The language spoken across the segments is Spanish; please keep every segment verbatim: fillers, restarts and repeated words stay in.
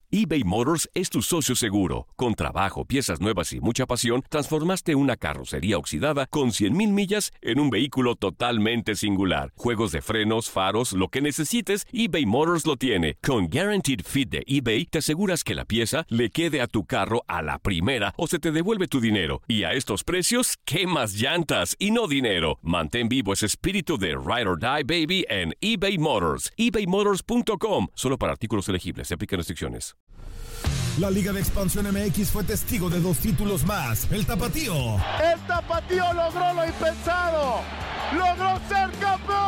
eBay Motors es tu socio seguro. Con trabajo, piezas nuevas y mucha pasión, transformaste una carrocería oxidada con cien mil millas en un vehículo totalmente singular. Juegos de frenos, faros, lo que necesites, eBay Motors lo tiene. Con Guaranteed Fit de eBay, te aseguras que la pieza le quede a tu carro a la primera o se te devuelve tu dinero. Y a estos precios, ¿qué más llantas y no dinero? Mantén vivo ese espíritu de Ride or Die, baby, en eBay Motors. ebay motors punto com. Solo para artículos elegibles. Se aplican restricciones. La Liga de Expansión M X fue testigo de dos títulos más. El Tapatío. El Tapatío logró lo impensado. ¡Logró ser campeón!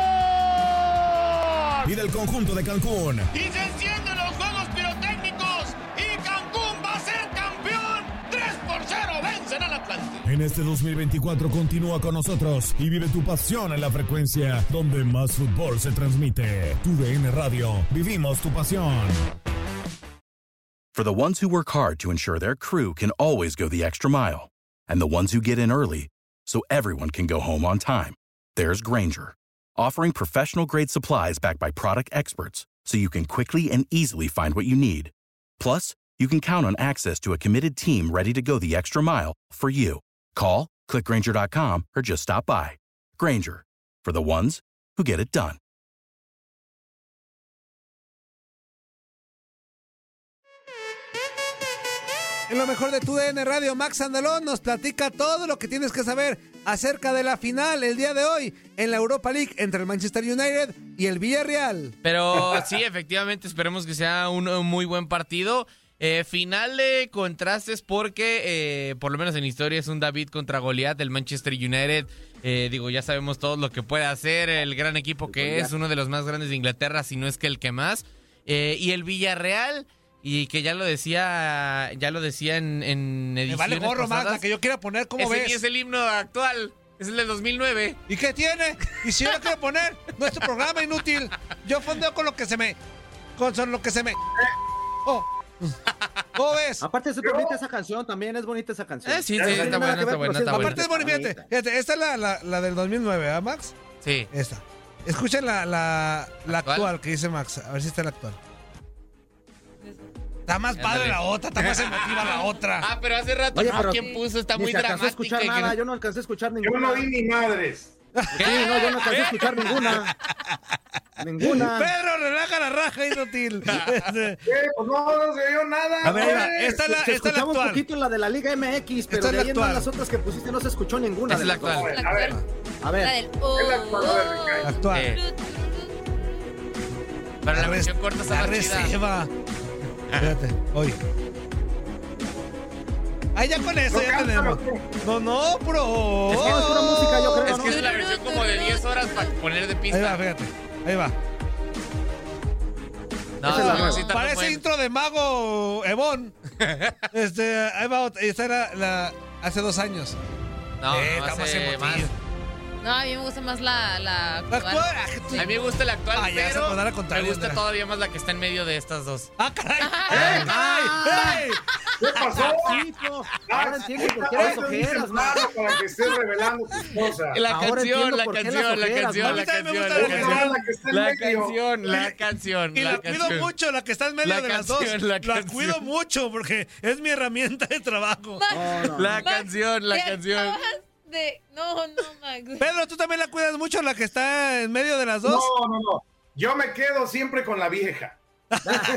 Y del conjunto de Cancún. Y se encienden los juegos pirotécnicos. Y Cancún va a ser campeón. tres por cero vencen al Atlante. En este dos mil veinticuatro continúa con nosotros y vive tu pasión en la frecuencia donde más fútbol se transmite. Tu D N Radio. Vivimos tu pasión. For the ones who work hard to ensure their crew can always go the extra mile, and the ones who get in early so everyone can go home on time, there's Grainger, offering professional-grade supplies backed by product experts so you can quickly and easily find what you need. Plus, you can count on access to a committed team ready to go the extra mile for you. Call, click Grainger dot com, or just stop by. Grainger, for the ones who get it done. En lo mejor de tu D N Radio, Max Andalón nos platica todo lo que tienes que saber acerca de la final el día de hoy en la Europa League entre el Manchester United y el Villarreal. Pero sí, efectivamente, esperemos que sea un, un muy buen partido. Eh, final de contrastes porque, eh, por lo menos en historia, es un David contra Goliat del Manchester United. Eh, digo, ya sabemos todo lo que puede hacer, el gran equipo que es, uno de los más grandes de Inglaterra, si no es que el que más. Eh, y el Villarreal... Y que ya lo decía, ya lo decía en, en ediciones Me vale gorro pasadas. más la que yo quiera poner, ¿cómo Ese ves? ni es el himno actual, es el de dos mil nueve. ¿Y qué tiene? Y si yo lo quiero poner, nuestro programa inútil. Yo fondeo con lo que se me... Con lo que se me... Oh. ¿Cómo ves? Aparte es bonita esa canción, también es bonita esa canción. Eh, sí, sí, está buena, está buena, está buena. Aparte es bonita, fíjate, fíjate, esta es la, la, la del dos mil nueve, ¿ah, Max? Sí. Esta. Escuchen la, la, la ¿Actual? actual que dice Max, a ver si está la actual. Está más padre la otra, está más emotiva la otra. Ah, pero hace rato, Oye, no, pero ¿quién puso? Está ni muy se alcanzó dramática. a escuchar que nada, no- yo no alcancé a escuchar ninguna. Yo no vi ni madres. Sí, no, yo no alcancé a escuchar ninguna. Ninguna. Pedro, relaja la raja, inútil. Este, Eh, pues no, no se vio nada. A ver, ahí va. güey. Esta es la, Se esta es la escuchaba un actual. poquito la de la Liga M X, pero Esta es de la ahí en actual. las otras que pusiste no se escuchó ninguna. Esa de es la las dos. actual. A ver, A ver. La del oh, es la actual, a ver, Ricardo. Actual. Eh, Para la versión corta está La más chida. reserva. Espérate, oye. Ah, ya con eso No, ya cántalo tenemos. tú. No, no, bro. Es que es pura música, yo creo, Es ¿no? que es la versión como de diez horas para poner de Ahí va, pista. fíjate. Ahí va. No, Esa es la no, nueva. sí está Parece muy bueno. intro de Mago Evon. Este, ahí va otra. Esta era la hace dos años. No, Eh, no está más hace emotiva. más. No, a mí me gusta más la, la La actual. actual. ah, tú- A mí me gusta la actual, Ah, ya, se pero podrá me contar, gusta Andrea. todavía más la que está en medio de estas dos. ¡Ah, caray! ¡Ey, caray! ¡Ey! ¿Qué pasó? Chico, ahora entiendo por qué las Ahora te dices ojeras, man. nada para que estés revelando tus cosas. La Ahora canción, entiendo la por qué canción, las la ojeras, canción, ¿no? la A mí también me canción, gusta la la canción, la que está en la medio. canción, la canción, Y la, la cuido canción. mucho, la que está en medio La de las dos. canción, la La, canción. cuido mucho porque es mi herramienta de trabajo. No, no, La no. canción, la Te canción. acabas de... No, no, Max. Pedro, ¿tú también la cuidas mucho, la que está en medio de las dos? No, no, no. Yo me quedo siempre con la vieja. Ay,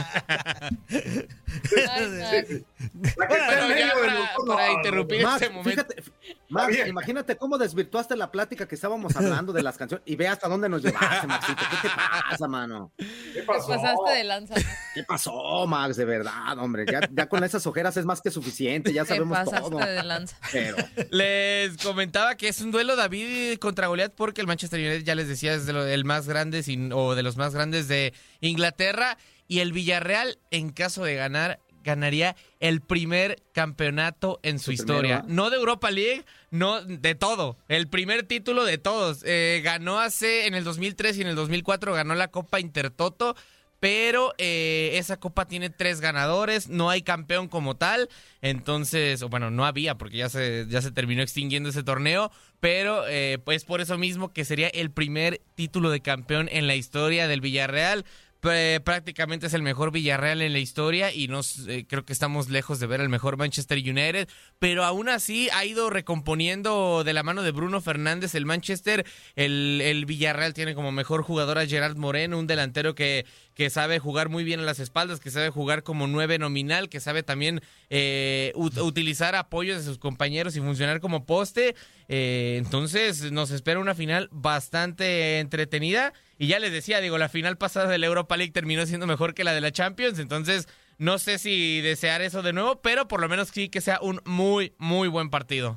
Max. La que está en Bueno, ya medio de para, los dos. para No, interrumpir Max, este momento. fíjate, Max, bien. imagínate cómo desvirtuaste la plática que estábamos hablando de las canciones y ve hasta dónde nos llevaste, Maxito. ¿Qué te pasa, mano? ¿Qué Te pasó? pasaste de lanza. ¿Qué pasó, Max? De verdad, hombre. Ya, ya con esas ojeras es más que suficiente, ya Te sabemos pasaste todo. de lanza. Pero, Les comentaba que es un duelo David contra Goliat porque el Manchester United, ya les decía, es de lo, el más grande sin, o de los más grandes de Inglaterra, y el Villarreal, en caso de ganar, ganaría el primer campeonato en su El historia. primero, ¿eh? No de Europa League, no de todo. El primer título de todos. Eh, ganó hace, en el dos mil tres y en el dos mil cuatro ganó la Copa Intertoto, pero eh, esa copa tiene tres ganadores, no hay campeón como tal, entonces, o bueno, no había porque ya se, ya se terminó extinguiendo ese torneo, pero eh, pues por eso mismo que sería el primer título de campeón en la historia del Villarreal. eh, prácticamente es el mejor Villarreal en la historia y nos eh, creo que estamos lejos de ver el mejor Manchester United, pero aún así ha ido recomponiendo de la mano de Bruno Fernández el Manchester. El, el Villarreal tiene como mejor jugador a Gerard Moreno, un delantero que, que sabe jugar muy bien a las espaldas, que sabe jugar como nueve nominal, que sabe también eh, ut- utilizar apoyos de sus compañeros y funcionar como poste. Eh, entonces nos espera una final bastante entretenida. Y ya les decía, digo, la final pasada de la Europa League terminó siendo mejor que la de la Champions, entonces no sé si desear eso de nuevo, pero por lo menos sí que sea un muy, muy buen partido.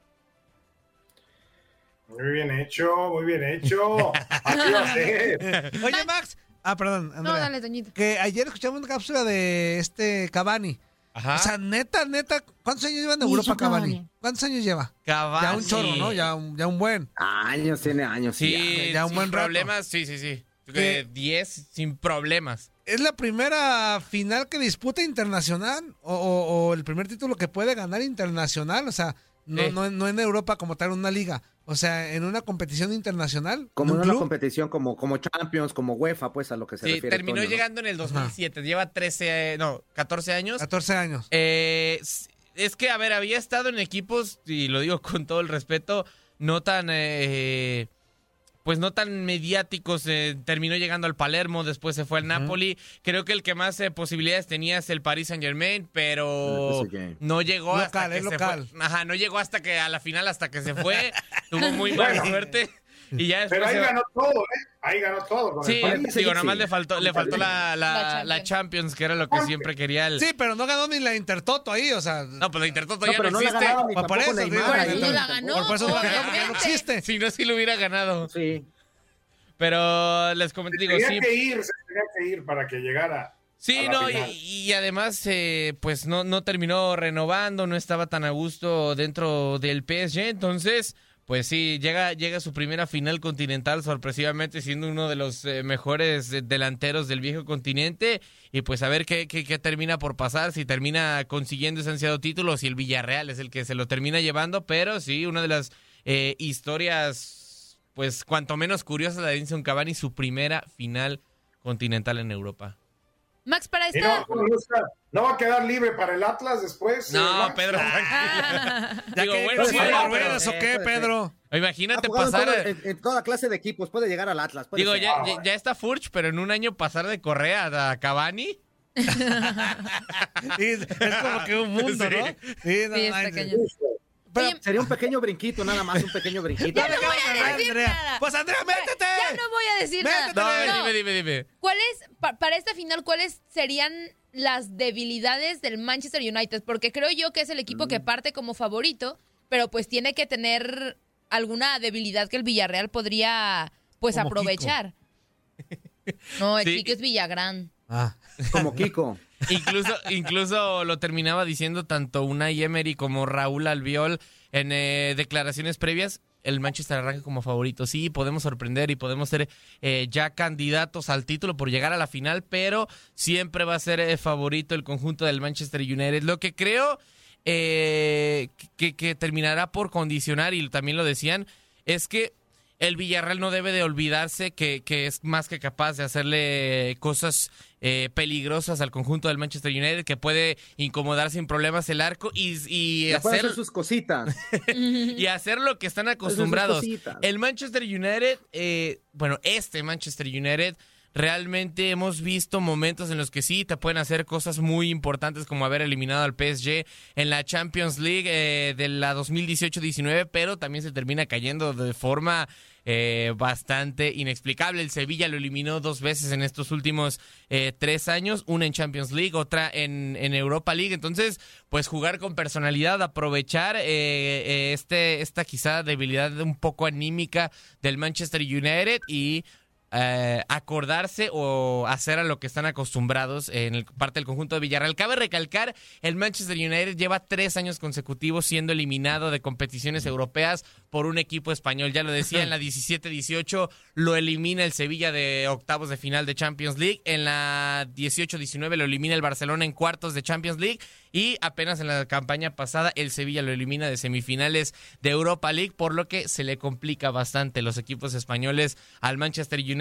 Muy bien hecho, muy bien hecho. Así va a ser. Oye, Max. Ah, perdón, Andrea. No, dale, Toñito. Que ayer escuchamos una cápsula de este Cavani. Ajá. O sea, neta, neta, ¿cuántos años lleva en Europa Cavani? ¿Cuántos años lleva? Cavani. Ya un chorro, ¿no? Ya un, ya un buen. Años, tiene años. Sí, ya, ya un sin buen rato. problemas, sí, sí, sí. ¿Qué? diez sin problemas. ¿Es la primera final que disputa internacional? ¿O, o, o el primer título que puede ganar internacional? O sea, no, Sí. no, no en Europa como tal, una liga. O sea, en una competición internacional. Como ¿en en un una club? competición, como, como Champions, como UEFA, pues a lo que se Sí, refiere. terminó Toño, ¿no? llegando en el dos mil siete, lleva trece, no, catorce años. catorce años. Eh, es que, a ver, había estado en equipos, y lo digo con todo el respeto, no tan, eh, pues no tan mediáticos. Eh, terminó llegando al Palermo, después se fue al Napoli. Creo que el que más eh, posibilidades tenía es el Paris Saint Germain, pero El P S G. no llegó Local, hasta que es se local. fue. Ajá, no llegó hasta que a la final, hasta que se fue. Tuvo muy mala Bueno. suerte. Y ya después Pero ahí se- ganó todo, ¿eh? Ahí ganó todo. Con Sí, el París. digo, sí, nada más sí. le faltó, le faltó la, la, La la Champions. Champions, que era lo que siempre quería el... Sí, pero no ganó ni la Intertoto ahí, o sea. No, pues la Intertoto No, ya pero no no la existe. ganaron ni Por tampoco eso, Neymar. por Por ahí. eso no la ganó. Por eso no la ganó, porque ya no obviamente. existe. Si no, sí lo hubiera ganado. Sí. Pero les comento, digo, Tenía sí. que ir, se tenía que ir para que llegara. Sí, a la no, y, final. y además, eh, pues no, no terminó renovando, no estaba tan a gusto dentro del P S G, entonces, pues sí, llega, llega a su primera final continental, sorpresivamente siendo uno de los eh, mejores eh, delanteros del viejo continente, y pues a ver qué, qué, qué termina por pasar, si termina consiguiendo ese ansiado título, si el Villarreal es el que se lo termina llevando, pero sí, una de las eh, historias, pues cuanto menos curiosas, la de Edinson Cavani, su primera final continental en Europa. Max, para Y esta... no, no, está- ¿no va a quedar libre para el Atlas después? eh, No, Max? Pedro, tranquilo. ¿Ya Digo, que bueno, sí, sí, las pero- ruedas o qué, puede ser. Pedro? Imagínate Ha jugado en, pasar. todo- en- en toda clase de equipos. Puede llegar al Atlas. puede Digo, ser. ya, ya, ya está Furch, pero en un año pasar de Correa a Cavani. Sí, es como que un mundo, ¿no? Sí, no Sí, está manches. cañón. Pero- Oye, Sería un pequeño brinquito, nada más, un pequeño brinquito. Ya no voy a decir Andrea. nada. Pues Andrea, métete. Ya no voy a decir Métete. No, nada. a ver, No. dime, dime, dime. ¿Cuáles, pa- para esta final, cuáles serían las debilidades del Manchester United? Porque creo yo que es el equipo que parte como favorito, pero pues tiene que tener alguna debilidad que el Villarreal podría pues Como aprovechar. No, el Sí. Kiko es Villagrán. Ah. Como Kiko. Incluso, incluso lo terminaba diciendo tanto Unai Emery como Raúl Albiol en eh, declaraciones previas. El Manchester arranca como favorito. Sí, podemos sorprender y podemos ser eh, ya candidatos al título por llegar a la final, pero siempre va a ser eh, favorito el conjunto del Manchester United. Lo que creo eh, que, que terminará por condicionar, y también lo decían, es que el Villarreal no debe de olvidarse que, que es más que capaz de hacerle cosas eh, peligrosas al conjunto del Manchester United, que puede incomodar sin problemas el arco y, y Ya puede hacer, hacer sus cositas. y hacer lo que están acostumbrados. cositas. El Manchester United, eh, bueno, este Manchester United, realmente hemos visto momentos en los que sí te pueden hacer cosas muy importantes, como haber eliminado al P S G en la Champions League eh, de la dos mil dieciocho diecinueve, pero también se termina cayendo de forma eh, bastante inexplicable. El Sevilla lo eliminó dos veces en estos últimos eh, tres años, una en Champions League, otra en, en Europa League. Entonces, pues jugar con personalidad, aprovechar eh, eh, este esta quizá debilidad un poco anímica del Manchester United y Eh, acordarse o hacer a lo que están acostumbrados en el, parte del conjunto de Villarreal. Cabe recalcar, el Manchester United lleva tres años consecutivos siendo eliminado de competiciones europeas por un equipo español. Ya lo decía, en la diecisiete dieciocho lo elimina el Sevilla de octavos de final de Champions League. En la dieciocho diecinueve lo elimina el Barcelona en cuartos de Champions League. Y apenas en la campaña pasada el Sevilla lo elimina de semifinales de Europa League, por lo que se le complica bastante los equipos españoles al Manchester United.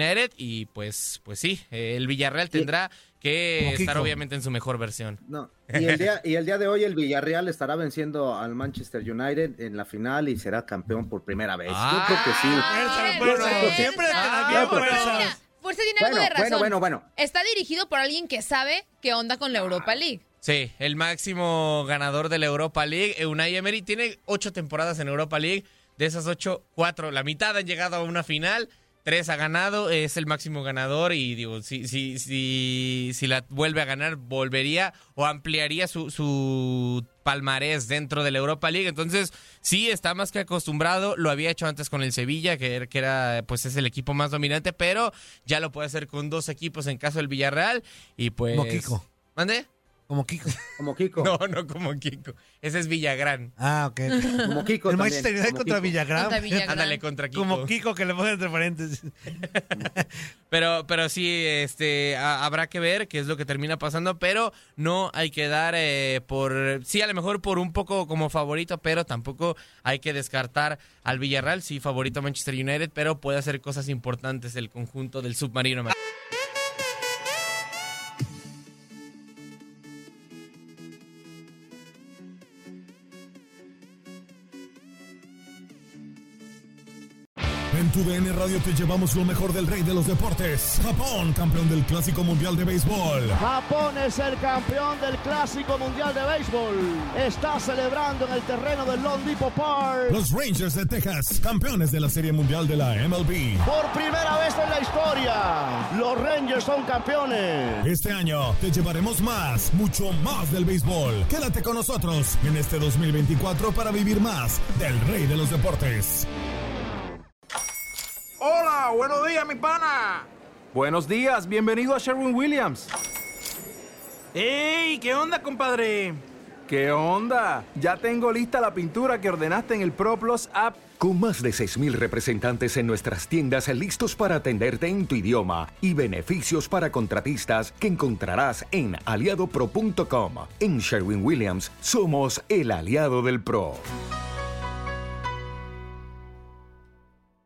United y pues, pues sí, el Villarreal tendrá que estar obviamente en su mejor versión. No. Y el día y el día de hoy el Villarreal estará venciendo al Manchester United en la final y será campeón por primera vez. Ah, Yo creo que sí. Fuerza, fuerza, siempre ah, bien, pero fuerza. mira, Fuerza tiene Bueno, algo de razón. bueno, bueno, bueno. Está dirigido por alguien que sabe qué onda con la Europa League. Sí, el máximo ganador de la Europa League, Unai Emery, tiene ocho temporadas en Europa League. De esas ocho, cuatro, la mitad han llegado a una final. Tres ha ganado, es el máximo ganador y digo, si, si, si, si la vuelve a ganar, volvería o ampliaría su, su palmarés dentro de la Europa League. Entonces, sí, está más que acostumbrado, lo había hecho antes con el Sevilla, que, que era, pues es el equipo más dominante, pero ya lo puede hacer con dos equipos en caso del Villarreal y pues... Como Kiko. ¿Mande? Como Kiko. Como Kiko. No, no como Kiko. Ese es Villagrán. Ah, ok. Como Kiko El también, Manchester United como contra Kiko. Villagrán. Contra Villagrán. Ándale contra Kiko. Como Kiko que le ponen entre paréntesis. Pero, pero sí, este, a- habrá que ver qué es lo que termina pasando, pero no hay que dar eh, por, sí, a lo mejor por un poco como favorito, pero tampoco hay que descartar al Villarreal, sí, favorito a Manchester United, pero puede hacer cosas importantes el conjunto del submarino. En tu D N Radio te llevamos lo mejor del rey de los deportes. Japón, campeón del Clásico Mundial de Béisbol. Japón es el campeón del Clásico Mundial de Béisbol. Está celebrando en el terreno del Lone Depot Park. Los Rangers de Texas, campeones de la Serie Mundial de la M L B. Por primera vez en la historia, los Rangers son campeones. Este año te llevaremos más, mucho más del béisbol. Quédate con nosotros en este dos mil veinticuatro para vivir más del rey de los deportes. Hola, buenos días, mi pana. Buenos días, bienvenido a Sherwin-Williams. ¡Ey! ¿Qué onda, compadre? ¿Qué onda? Ya tengo lista la pintura que ordenaste en el ProPlus app. Con más de seis mil representantes en nuestras tiendas listos para atenderte en tu idioma y beneficios para contratistas que encontrarás en aliado pro punto com. En Sherwin-Williams somos el aliado del pro.